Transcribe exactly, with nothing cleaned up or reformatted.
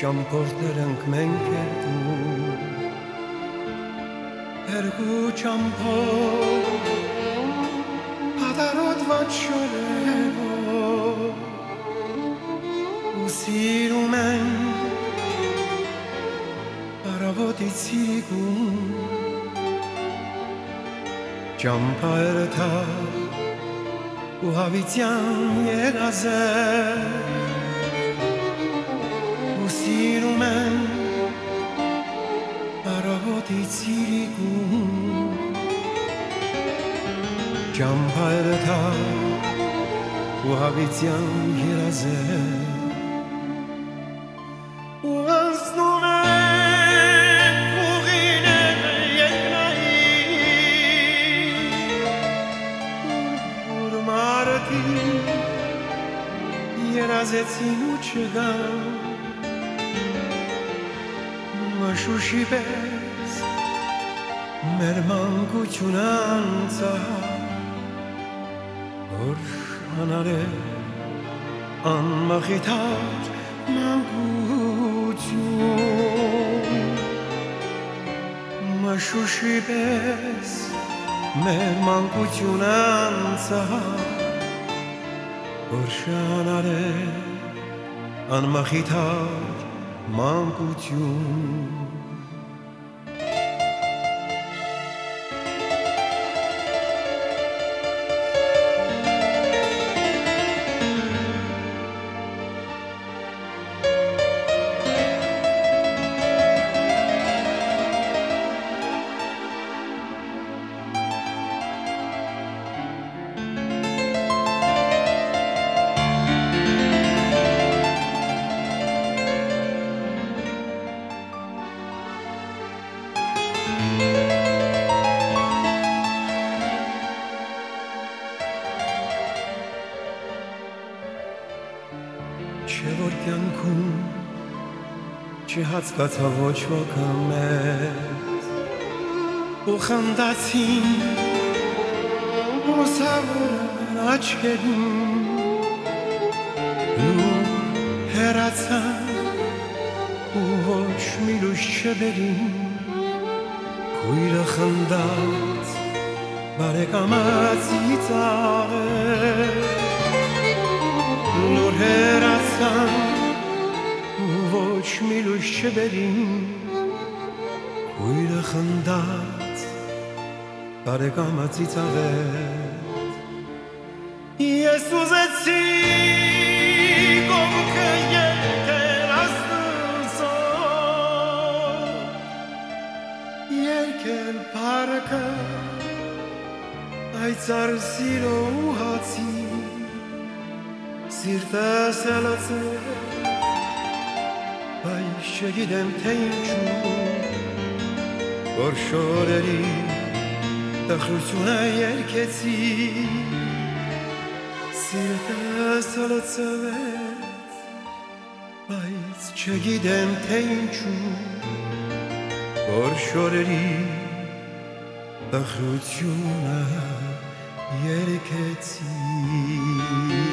ճամփորդներ ենք մենք երկու, երկու ճամփորդ հադարոտված շորերով ու սիրում ենք առավոտի ցիրիկում ճամփայրը թավ ու հավիտյան երազեր սիրում են առավոտի ցիրիկում ճամփայրը թավ ու հավիտյան երազեր ու անցնում են ուղիները երկնային ուր մարդի երազեցին ու չգան Շուշի պես մեր մանկությունը անցավ որ շանարել անմխիթար մանկություն Շուշի պես մեր մանկությունը անցավ որ շանարել անմխիթար մանկություն Չէ որ կյանքում չհասկացա ոչ ոքը մեզ ու խնդացին մոսավորն աչքերին ու հեռացան ու ոչ մի լույս չբերին քույրը խնդաց բարեկամած ծիծաղեց Լուր հեռացան ու ոչ մի լույս չբերին քույրը խնդաց բարեկամը ծիծաղեց Ես ուզեցի կողքը երկել աստծոց երկել փառքը այծար սիրո ու հացի Սիրտս ելացել, բայց չգիտեմ թե ինչու, որ շորերի տխրությունը երգեցի, սիրտս ելացել, բայց չգիտեմ թե ինչու, որ շորերի տխրությունը երգեցի.